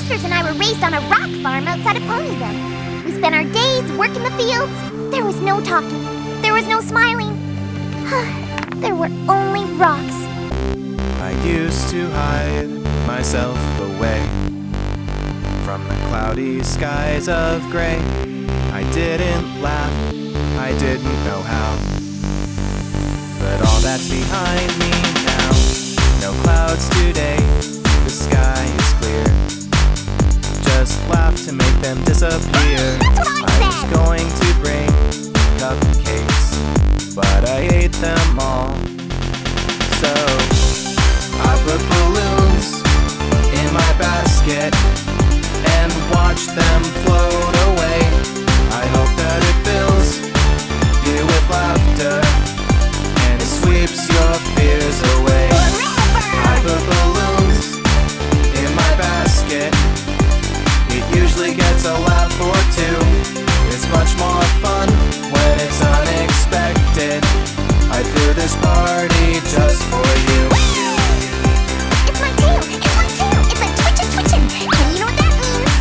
sisters and I were raised on a rock farm outside of Ponyville. We spent our days working the fields. There was no talking. There was no smiling. There were only rocks. I used to hide myself away from the cloudy skies of gray. I didn't laugh, I didn't know how. But all that's behind me now. No clouds today, the sky is clear. Just laugh to make them disappear. That's what I was going to bring cupcakes, but I ate them all. So I put balloons in my basket and watch them float away. I hope that it fills you with laughter and it sweeps your fears away. I put balloons in my basket. It usually gets a laugh or two. It's much more fun when it's unexpected. I threw this party just for you. It's my tail! It's my tail! It's like twitchin'! And you know what that means?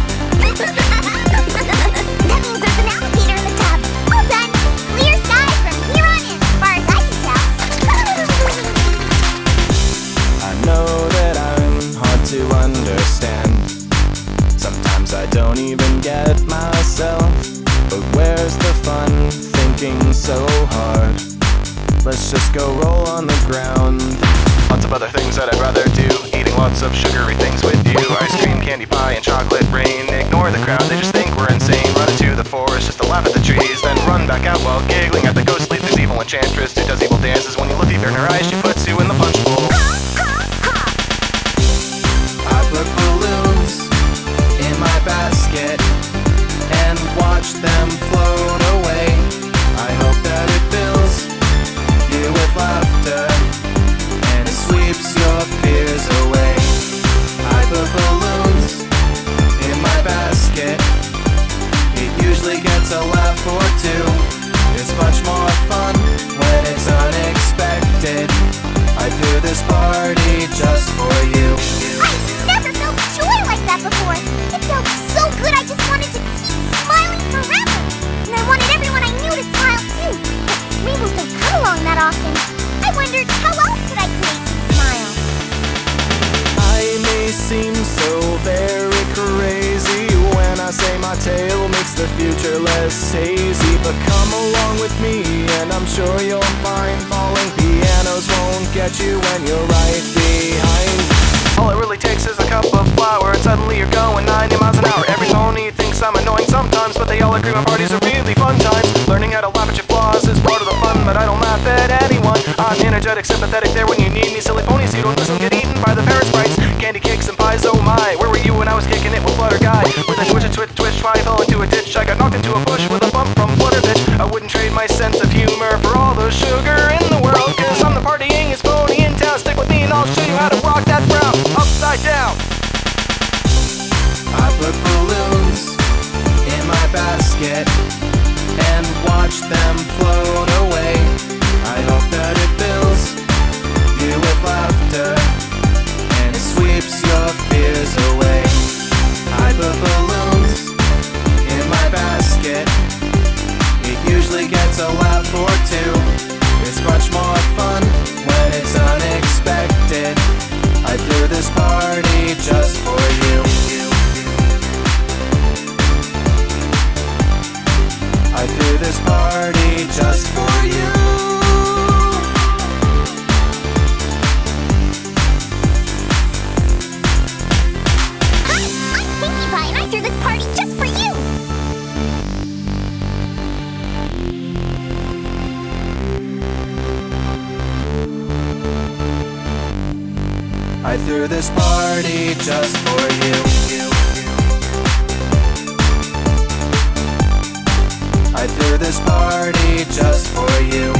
That means there's an alligator in the tub. All done! Clear sky from here on in, as far as I can tell. I know that I'm hard to understand. Sometimes I don't even get myself. But where's the fun thinking so hard? Let's just go roll on the ground. Lots of other things that I'd rather do. Eating lots of sugary things with you. Ice cream, candy pie, and chocolate rain. Ignore the crowd, they just think we're insane. Run into the forest just to laugh at the trees. Then run back out while giggling at the ghostly. This evil enchantress who does evil dances. When you look deep in her eyes, she puts you in the punch bowl. I put balloons in my basket and watch them float away. I hope that it fills you with laughter and it sweeps your fears away. I put balloons in my basket. It usually gets a laugh or two. It's much more fun when it's unexpected. I threw this party just for you. I've never felt joy like that before. It felt so good I just wanted to keep smiling forever. And I wanted everyone I knew to smile too. But Rainbow don't come along that often. I wondered how else could I create some smiles? I may seem so very crazy when I say my tale makes the future less hazy. But come along with me and I'm sure you'll find falling pianos won't get you when you're right behind. All it really takes is a cup of flour and suddenly you're going 90 miles an hour. Every pony thinks I'm annoying sometimes, but they all agree my parties are really fun times. Learning how to laugh at your flaws is part of the fun, but I don't laugh at anyone. I'm energetic, sympathetic there when you need me. Silly ponies, you don't listen, get eaten by the parent sprites. Candy cakes and pies, oh my. Where were you when I was kicking it with Flutter Guy? With a twitch, try fell into a ditch. I got knocked into a bush with a bump from Flutter Bitch. I wouldn't trade my sense of humor for all the sugar in the world, cause I'm the partyingest pony in town. Stick with me and I'll show you how to rock that brown upside down. I put balloons in my basket and watch them float away. I hope that it fills you with laughter and it sweeps your fears away. I put balloons in my basket. It usually gets a laugh or two. It's much more fun when it's unexpected. I threw this party just for you. I threw this party just for you. I'm Pinkie Pie and I threw this party just for you. I threw this party just for you. I threw this party just for you.